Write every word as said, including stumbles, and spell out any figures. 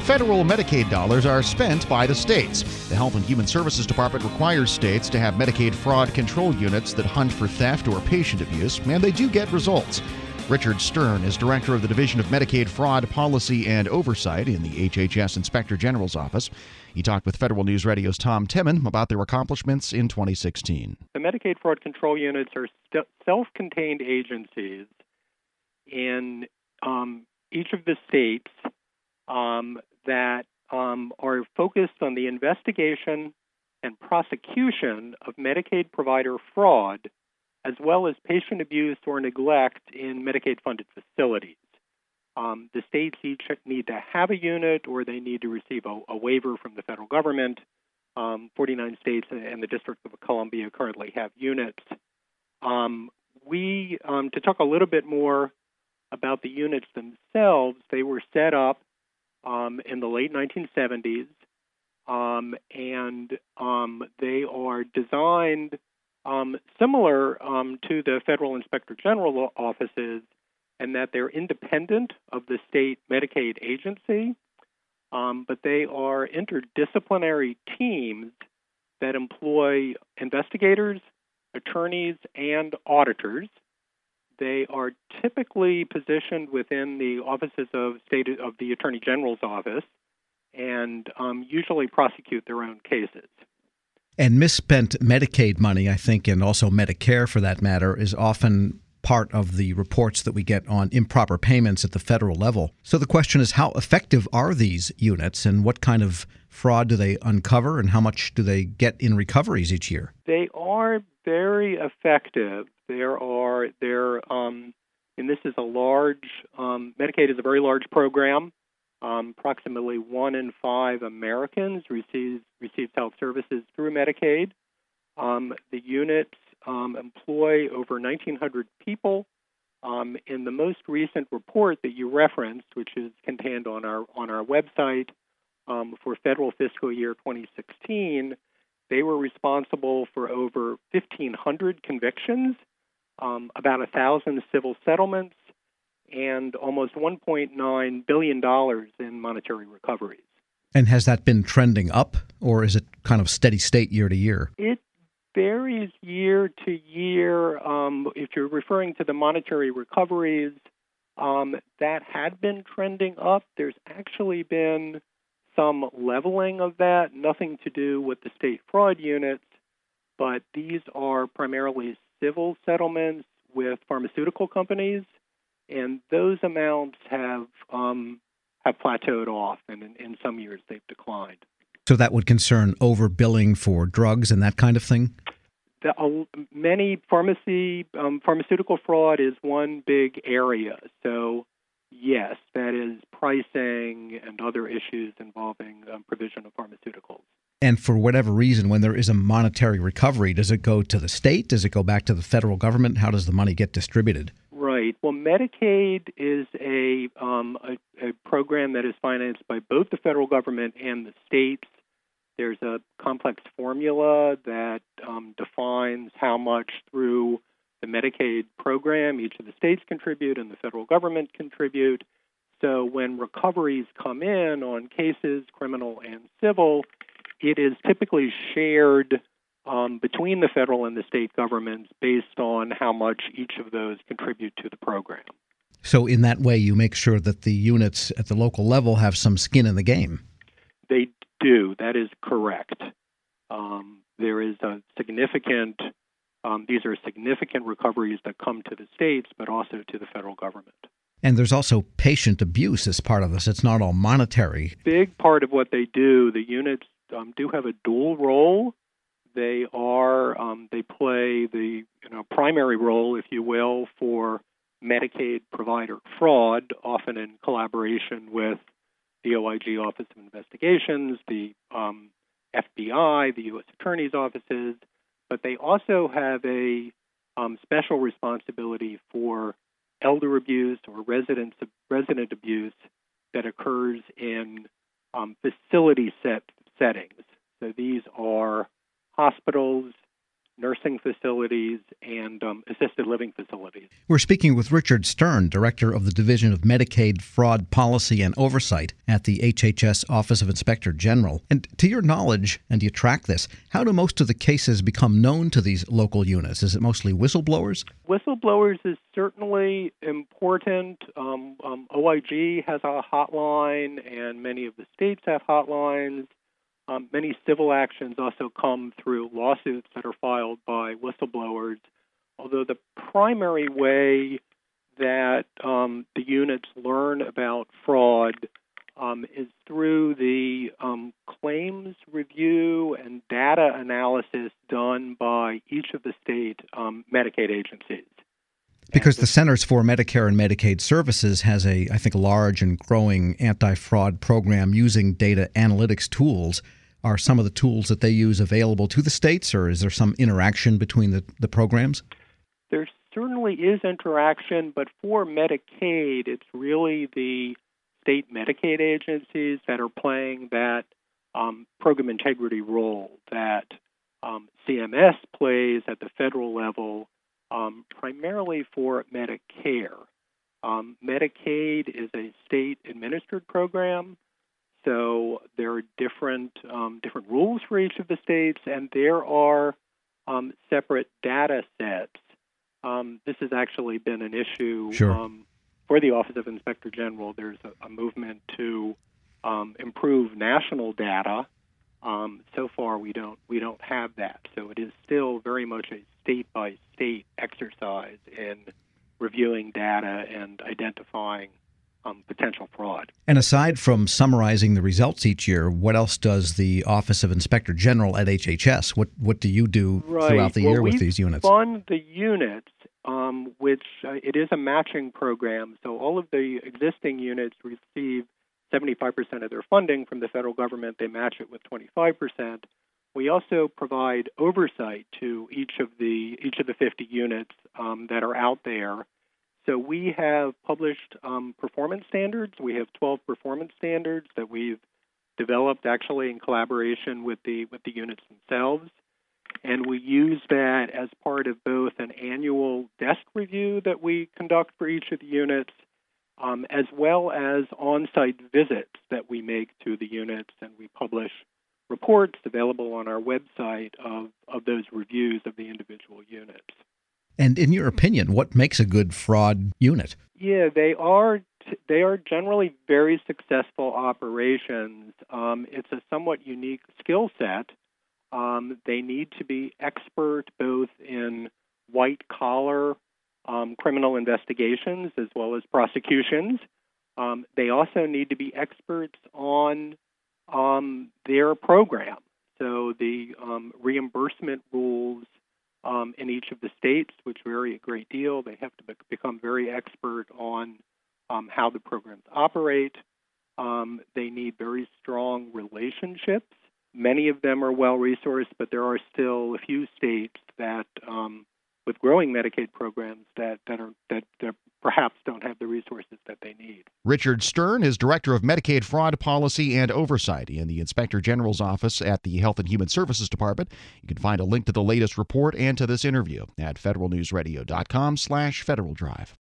federal Medicaid dollars are spent by the states. The Health and Human Services Department requires states to have Medicaid fraud control units that hunt for theft or patient abuse, and they do get results. Richard Stern is director of the Division of Medicaid Fraud Policy and Oversight in the H H S Inspector General's office. He talked with Federal News Radio's Tom Temin about their accomplishments in twenty sixteen. The Medicaid Fraud Control Units are st- self-contained agencies in um, each of the states um, that um, are focused on the investigation and prosecution of Medicaid provider fraud, as well as patient abuse or neglect in Medicaid-funded facilities. Um, the states each need to have a unit, or they need to receive a, a waiver from the federal government. Um, forty-nine states and the District of Columbia currently have units. Um, we, um, to talk a little bit more about the units themselves, they were set up um, in the late nineteen seventies, um, and um, they are designed Um, similar um, to the Federal Inspector General offices, and that they're independent of the state Medicaid agency, um, but they are interdisciplinary teams that employ investigators, attorneys, and auditors. They are typically positioned within the offices of state of the Attorney General's office, and um, usually prosecute their own cases. And misspent Medicaid money, I think, and also Medicare for that matter, is often part of the reports that we get on improper payments at the federal level. So the question is, how effective are these units, and what kind of fraud do they uncover, and how much do they get in recoveries each year? They are very effective. There are there, um, and this is a large. Um, Medicaid is a very large program. Um, approximately one in five Americans receive receives health services through Medicaid. Um, the units um, employ over nineteen hundred people. Um, in the most recent report that you referenced, which is contained on our on our website um, for federal fiscal year twenty sixteen, they were responsible for over fifteen hundred convictions, um, about one thousand civil settlements, and almost one point nine billion dollars in monetary recoveries. And has that been trending up, or is it kind of steady state year to year? It varies year to year. Um, if you're referring to the monetary recoveries, um, that had been trending up. There's actually been some leveling of that, nothing to do with the state fraud units, but these are primarily civil settlements with pharmaceutical companies. And those amounts have um, have plateaued off, and in, in some years they've declined. So that would concern overbilling for drugs and that kind of thing? The, uh, many pharmacy um, pharmaceutical fraud is one big area. So yes, that is pricing and other issues involving um, provision of pharmaceuticals. And for whatever reason, when there is a monetary recovery, does it go to the state? Does it go back to the federal government? How does the money get distributed? Right. Well, Medicaid is a, um, a, a program that is financed by both the federal government and the states. There's a complex formula that um, defines how much through the Medicaid program each of the states contribute and the federal government contribute. So when recoveries come in on cases, criminal and civil, it is typically shared Um, between the federal and the state governments based on how much each of those contribute to the program. So in that way, you make sure that the units at the local level have some skin in the game. They do. That is correct. Um, there is a significant, um, these are significant recoveries that come to the states, but also to the federal government. And there's also patient abuse as part of this. It's not all monetary. Big part of what they do, the units um, do have a dual role. They are um, they play the you know primary role, if you will, for Medicaid provider fraud, often in collaboration with the O I G Office of Investigations, the um, F B I, the U S Attorney's offices, but they also have a um, special responsibility for elder abuse or resident resident abuse that occurs in um, facility set settings. So these are hospitals, nursing facilities, and um, assisted living facilities. We're speaking with Richard Stern, Director of the Division of Medicaid Fraud Policy and Oversight at the H H S Office of Inspector General. And to your knowledge, and you track this, how do most of the cases become known to these local units? Is it mostly whistleblowers? Whistleblowers is certainly important. Um, um, O I G has a hotline, and many of the states have hotlines. Um, many civil actions also come through lawsuits that are filed by whistleblowers, although the primary way that um, the units learn about fraud um, is through the um, claims review and data analysis done by each of the state um, Medicaid agencies. Because the Centers for Medicare and Medicaid Services has a, I think, large and growing anti-fraud program using data analytics tools. Are some of the tools that they use available to the states, or is there some interaction between the, the programs? There certainly is interaction, but for Medicaid, it's really the state Medicaid agencies that are playing that um, program integrity role that um, C M S plays at the federal level, um, primarily for Medicare. Um, Medicaid is a state-administered program. So there are different um, different rules for each of the states, and there are um, separate data sets. Um, this has actually been an issue sure. um, for the Office of Inspector General. There's a, a movement to um, improve national data. Um, so far, we don't we don't have that. So it is still very much a state by state exercise in reviewing data and identifying Um, potential fraud. And aside from summarizing the results each year, what else does the Office of Inspector General at H H S? What what do you do right. throughout the well, year with we these units? fund the units, um, which uh, it is a matching program. So all of the existing units receive seventy-five percent of their funding from the federal government. They match it with twenty-five percent. We also provide oversight to each of the each of the fifty units um, that are out there. So we have published um, performance standards. We have twelve performance standards that we've developed actually in collaboration with the with the units themselves. And we use that as part of both an annual desk review that we conduct for each of the units, um, as well as on-site visits that we make to the units, and we publish reports available on our website of, of those reviews of the individual units. And in your opinion, what makes a good fraud unit? Yeah, they are they are generally very successful operations. Um, it's a somewhat unique skill set. Um, they need to be expert both in white-collar um, criminal investigations as well as prosecutions. Um, they also need to be experts on um, their program. So the um, reimbursement rules Um, in each of the states, which vary a great deal. They have to be- become very expert on um, how the programs operate. Um, they need very strong relationships. Many of them are well-resourced, but there are still a few states that, um, with growing Medicaid programs, that that are that, that perhaps don't have the resources that they need. Richard Stern is Director of Medicaid Fraud Policy and Oversight in the Inspector General's office at the Health and Human Services Department. You can find a link to the latest report and to this interview at federal news radio dot com slash Federal Drive.